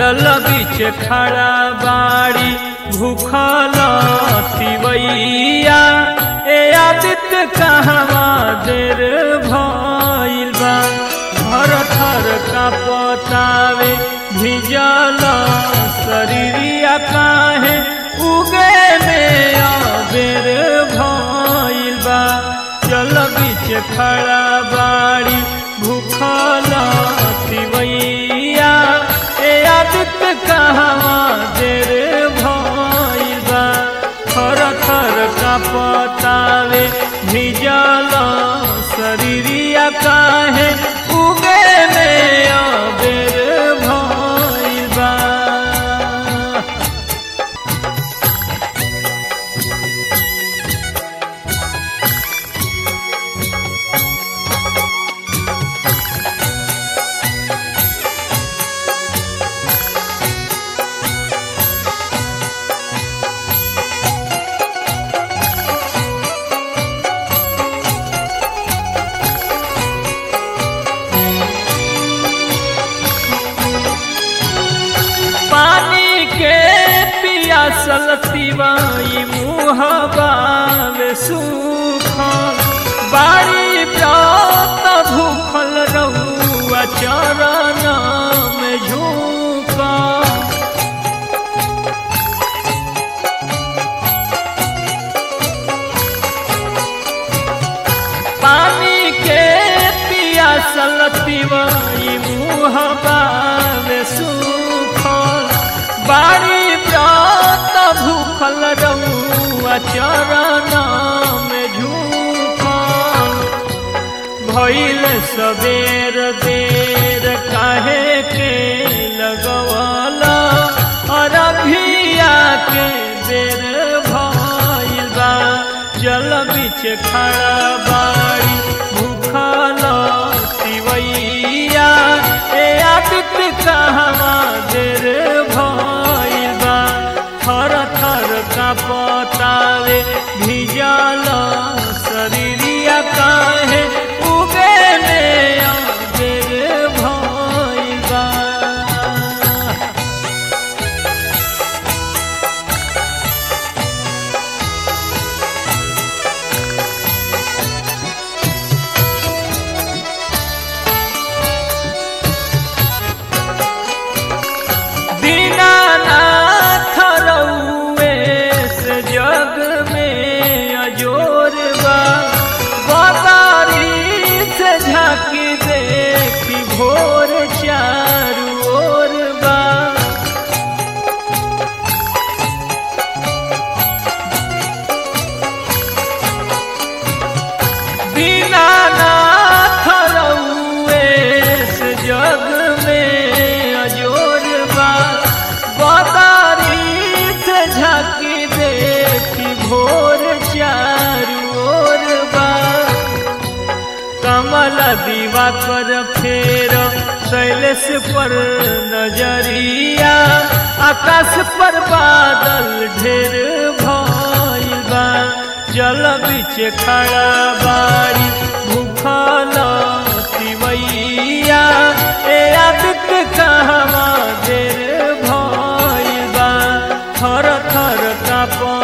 जल बीच खड़ा बाड़ी भूखल तिवैया ए आदित्य कहवा देर भइल बा थर थर कांपतावे भिजल शरीरिया काहे उगे में अबेर भइल बा जल बीच खड़ा बाड़ी भूखल तिवैया ए आदित्य कहवा देर भइल बा थर थर कांपतावे भिजल शरीरिया काहे उगे में अबेर भइल बा। पानी के पियासल तिवाई मुहबा में सूखल बाड़ी व्रत भूखल रहुआ चरण में झुकल पानी के पियासल तिवाई मुहबा में सूखल बाड़ी व्रत भूखल रहुआ चरण में झुकल भइल सबेर देर काहे के लगवला अरभिया के देर भइल बा जल बीच खड़ा बाड़ी भूखल तिवैया ए आदित्य कहवा देर भइल बा थर थर कांपतावे भिजल शरीरिया काहे उगे में अबेर भइल बा। दीनानाथ रउए से जग में अजोर बा बदारी से झांकी देखी भोर चारू ओर बा दीनानाथ रउए से जग में अजोर बा बदारी से झांकी देखी भोर चारू ओर बा कमल दिवाकर फेर शैलेश पर नजरिया आकाश पर बादल ढेर भइल बा जल बीच खड़ा बाड़ी भूखल तिवैया ए आदित्य कहवा देर भइल बा थर थर कांप